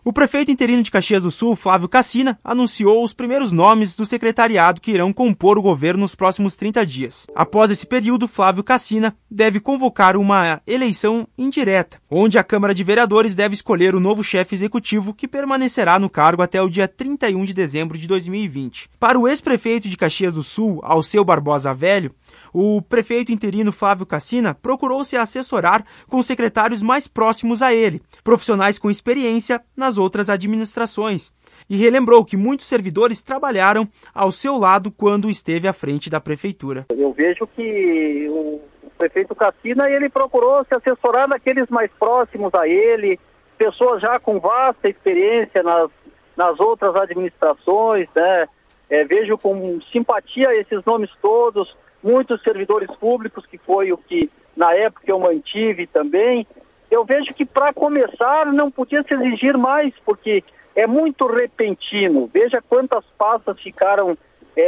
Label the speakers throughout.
Speaker 1: O prefeito interino de Caxias do Sul, Flávio Cassina, anunciou os primeiros nomes do secretariado que irão compor o governo nos próximos 30 dias. Após esse período, Flávio Cassina deve convocar uma eleição indireta, onde a Câmara de Vereadores deve escolher o novo chefe executivo que permanecerá no cargo até o dia 31 de dezembro de 2020. Para o ex-prefeito de Caxias do Sul, Alceu Barbosa Velho, o prefeito interino Flávio Cassina procurou se assessorar com os secretários mais próximos a ele, profissionais com experiência nas outras administrações, e relembrou que muitos servidores trabalharam ao seu lado quando esteve à frente da prefeitura.
Speaker 2: Eu vejo que o prefeito Cassina, ele procurou se assessorar daqueles mais próximos a ele, pessoas já com vasta experiência nas outras administrações, né? Vejo com simpatia esses nomes todos, muitos servidores públicos, que foi o que na época eu mantive também. Eu vejo que para começar não podia se exigir mais, porque é muito repentino. Veja quantas pastas ficaram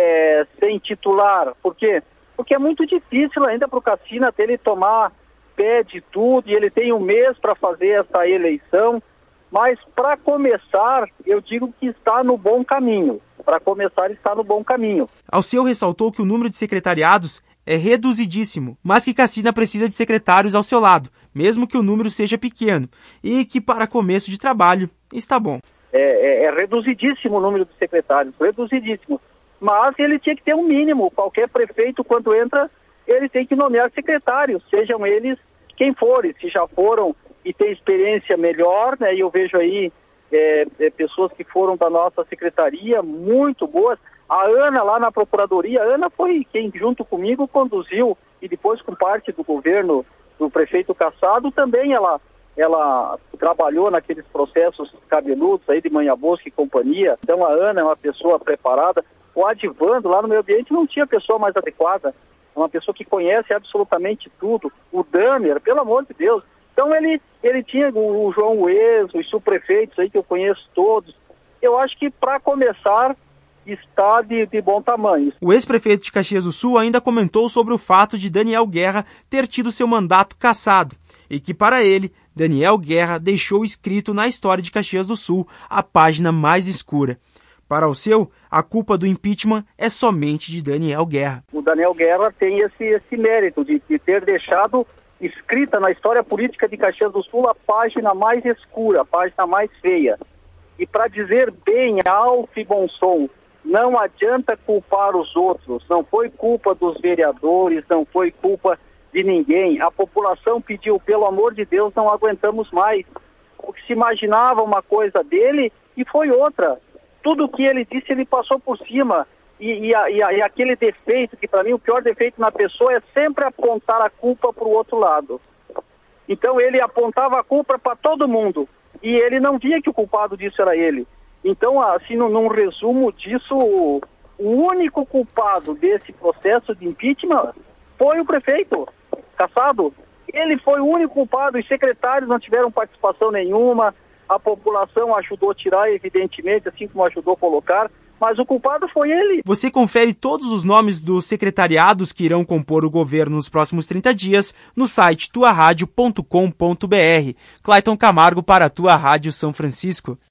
Speaker 2: sem titular. Por quê? Porque é muito difícil ainda para o Cassina até ele tomar pé de tudo, e ele tem um mês para fazer essa eleição. Mas para começar, eu digo que está no bom caminho. Para começar, está no bom caminho.
Speaker 1: Alceu ressaltou que o número de secretariados é reduzidíssimo, mas que Cassina precisa de secretários ao seu lado, mesmo que o número seja pequeno, e que para começo de trabalho está bom.
Speaker 2: É reduzidíssimo o número de secretários, reduzidíssimo. Mas ele tinha que ter um mínimo. Qualquer prefeito, quando entra, ele tem que nomear secretários, sejam eles quem forem. Se já foram e têm experiência melhor, né? E eu vejo aí pessoas que foram da nossa secretaria, muito boas. A Ana, lá na Procuradoria, a Ana foi quem, junto comigo, conduziu, e depois com parte do governo do prefeito Cassado, também ela trabalhou naqueles processos cabeludos aí de Manha Bosca e companhia. Então a Ana é uma pessoa preparada. O Adivando, lá no meio ambiente, não tinha pessoa mais adequada. É uma pessoa que conhece absolutamente tudo. O Damer, pelo amor de Deus. Então ele tinha o João Uez, os subprefeitos aí que eu conheço todos. Eu acho que para começar está de bom tamanho.
Speaker 1: O ex-prefeito de Caxias do Sul ainda comentou sobre o fato de Daniel Guerra ter tido seu mandato cassado e que para ele, Daniel Guerra deixou escrito na história de Caxias do Sul a página mais escura. Para Alceu, a culpa do impeachment é somente de Daniel Guerra.
Speaker 2: O Daniel Guerra tem esse mérito de ter deixado escrita na história política de Caxias do Sul a página mais escura, a página mais feia. E para dizer bem alto e bom som, não adianta culpar os outros, não foi culpa dos vereadores, não foi culpa de ninguém. A população pediu, pelo amor de Deus, não aguentamos mais. O que se imaginava uma coisa dele e foi outra. Tudo o que ele disse, ele passou por cima. E aquele defeito, que para mim o pior defeito na pessoa é sempre apontar a culpa para o outro lro. Então ele apontava a culpa para todo mundo e ele não via que o culpado disso era ele. Então, assim, num resumo disso, o único culpado desse processo de impeachment foi o prefeito Cassado. Ele foi o único culpado, os secretários não tiveram participação nenhuma, a população ajudou a tirar, evidentemente, assim como ajudou a colocar, mas o culpado foi ele.
Speaker 1: Você confere todos os nomes dos secretariados que irão compor o governo nos próximos 30 dias no site tuaradio.com.br. Clayton Camargo para a Tua Rádio São Francisco.